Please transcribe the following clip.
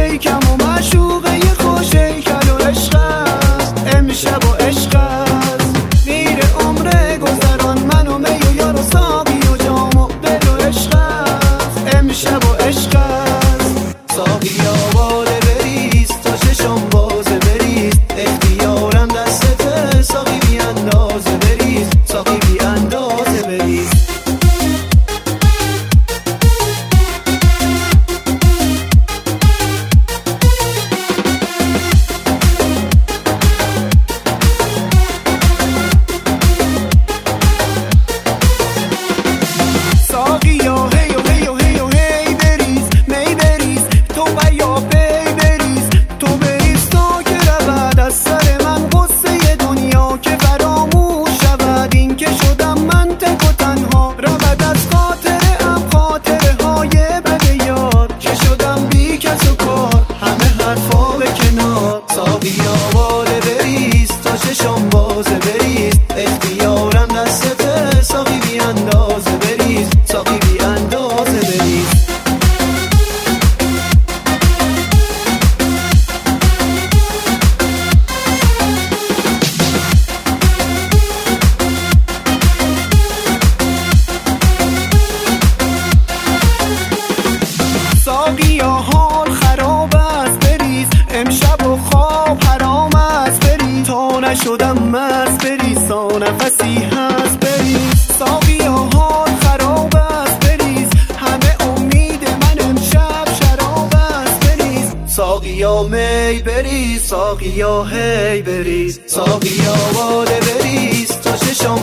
پیکم و معشوقه ی خوش هیکل و عشق است، امشب و عشق است. غیر عمر گذران من و می و یار و ساقی و جام و دل و عشق است، امشب و عشق است. ساقی آواله بریز تا چشم بازه بریز، اختیارم دستته ساقی بی اندازه بریز، ساقی بی اندازه بریز. ساقی آواله بریز تا چشم بازه بریز، اختیارم دستته ساقی بی اندازه بریز، ساقی بی اندازه بریز. ساقی حال خراب است بریز، امشب و خواب حرام است بریز، تا نشدم مست بریز، تا نفسی هست بریز. ساقی حال خراب است بریز، همه امید من امشب شراب است بریز. ساقی می بریز، ساقی هی بریز، ساقی آواله بریز تا چشم